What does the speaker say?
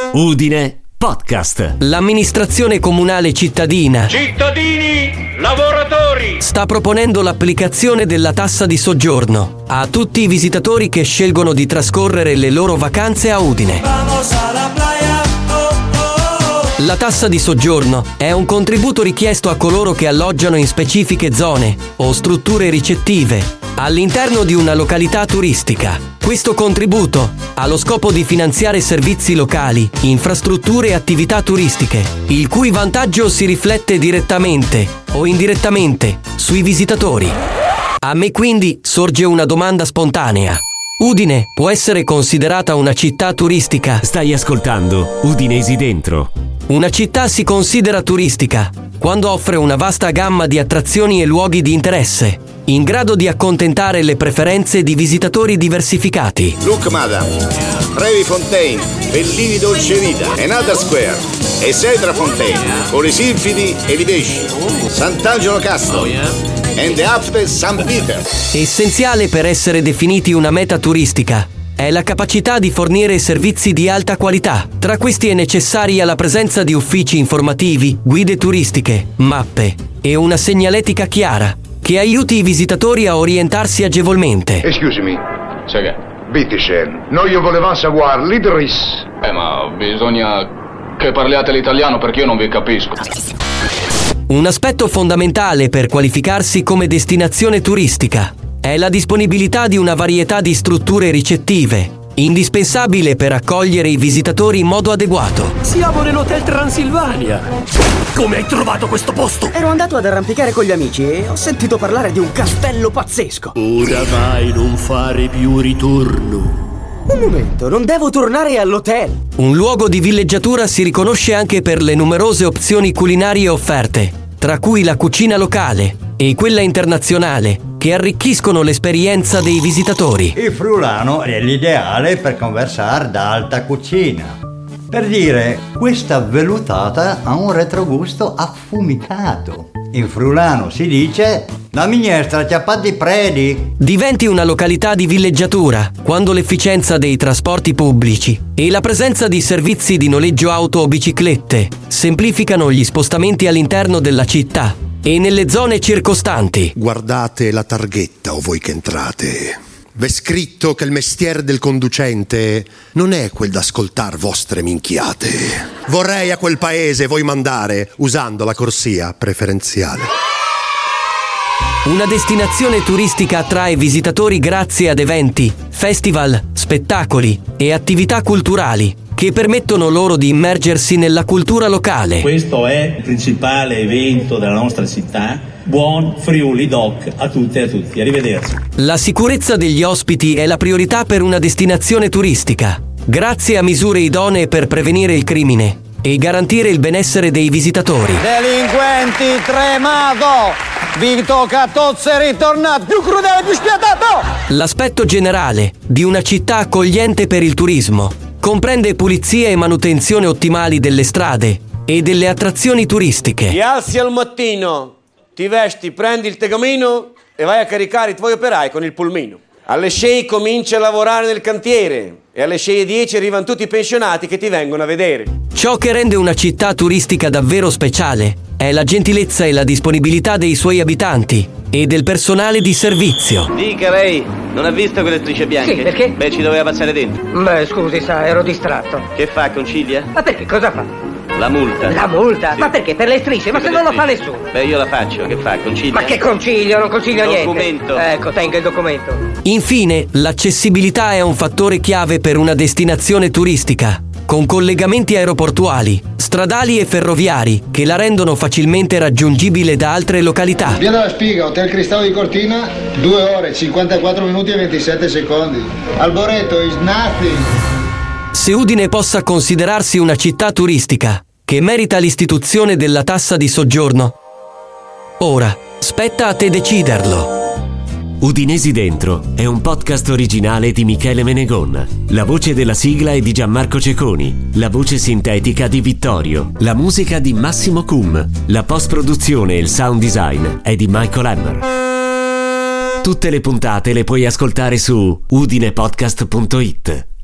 Udine Podcast. L'amministrazione comunale cittadina, cittadini, lavoratori, sta proponendo l'applicazione della tassa di soggiorno a tutti i visitatori che scelgono di trascorrere le loro vacanze a Udine. La tassa di soggiorno è un contributo richiesto a coloro che alloggiano in specifiche zone o strutture ricettive all'interno di una località turistica. Questo contributo ha lo scopo di finanziare servizi locali, infrastrutture e attività turistiche, il cui vantaggio si riflette direttamente o indirettamente sui visitatori. A me quindi sorge una domanda spontanea. Udine può essere considerata una città turistica? Stai ascoltando Udinesi Dentro. Una città si considera turistica quando offre una vasta gamma di attrazioni e luoghi di interesse, in grado di accontentare le preferenze di visitatori diversificati. Look, madam, Trevi Fontaine, Bellini Dolce Vita, Enata Square, Esedra Fontaine, con i Silfidi e i Pesci, Sant'Angelo Castle, and the Alpe St. Peter. Essenziale per essere definiti una meta turistica è la capacità di fornire servizi di alta qualità. Tra questi è necessaria la presenza di uffici informativi, guide turistiche, mappe e una segnaletica chiara che aiuti i visitatori a orientarsi agevolmente. Excuse me. Sai che? Bitteschön, noi volevamo savoir l'Idris. Ma bisogna che parliate l'italiano perché io non vi capisco. Un aspetto fondamentale per qualificarsi come destinazione turistica è la disponibilità di una varietà di strutture ricettive, indispensabile per accogliere i visitatori in modo adeguato. Siamo nell'Hotel Transilvania. Come hai trovato questo posto? Ero andato ad arrampicare con gli amici e ho sentito parlare di un castello pazzesco. Ora vai, non fare più ritorno. Un momento, non devo tornare all'hotel. Un luogo di villeggiatura si riconosce anche per le numerose opzioni culinarie offerte, tra cui la cucina locale e quella internazionale, che arricchiscono l'esperienza dei visitatori. Il friulano è l'ideale per conversare d'alta cucina. Per dire, questa vellutata ha un retrogusto affumicato. In friulano si dice: la minestra ciappati predi. Diventi una località di villeggiatura quando l'efficienza dei trasporti pubblici e la presenza di servizi di noleggio auto o biciclette semplificano gli spostamenti all'interno della città e nelle zone circostanti. Guardate la targhetta o voi che entrate. V'è scritto che il mestiere del conducente non è quel d'ascoltar vostre minchiate. Vorrei a quel paese voi mandare usando la corsia preferenziale. Una destinazione turistica attrae visitatori grazie ad eventi, festival, spettacoli e attività culturali che permettono loro di immergersi nella cultura locale. Questo è il principale evento della nostra città. Buon Friuli Doc a tutte e a tutti. Arrivederci. La sicurezza degli ospiti è la priorità per una destinazione turistica, grazie a misure idonee per prevenire il crimine e garantire il benessere dei visitatori. Delinquenti, tremato! Vito Catozzo è ritornato, più crudele, più spietato! L'aspetto generale di una città accogliente per il turismo comprende pulizia e manutenzione ottimali delle strade e delle attrazioni turistiche. Ti alzi al mattino, ti vesti, prendi il tegamino e vai a caricare i tuoi operai con il pulmino. Alle 6 cominci a lavorare nel cantiere e alle 6:10 arrivano tutti i pensionati che ti vengono a vedere. Ciò che rende una città turistica davvero speciale è la gentilezza e la disponibilità dei suoi abitanti e del personale di servizio. Dica lei, non ha visto quelle strisce bianche? Sì, perché? Beh, ci doveva passare dentro. Beh, scusi, sa, ero distratto. Che fa, concilia? Ma perché? Cosa fa? La multa. La multa? Sì. Ma perché? Per le strisce? Ma Sì, se per non le lo fa strisce. nessuno. Beh, io la faccio, che fa, concilia? Ma che concilio? Non consiglio niente. Documento. Ecco, tenga il documento. Infine, l'accessibilità è un fattore chiave per una destinazione turistica, con collegamenti aeroportuali, stradali e ferroviari che la rendono facilmente raggiungibile da altre località. Via della Spiga, Hotel Cristallo di Cortina, 2 ore, 54 minuti e 27 secondi. Alboreto is nothing. Se Udine possa considerarsi una città turistica che merita l'istituzione della tassa di soggiorno, ora spetta a te deciderlo. Udinesi Dentro è un podcast originale di Michele Menegon. La voce della sigla è di Gianmarco Ceconi, la voce sintetica di Vittorio, la musica di Massimo Cum, la post-produzione e il sound design è di Michael Hammer. Tutte le puntate le puoi ascoltare su udinepodcast.it.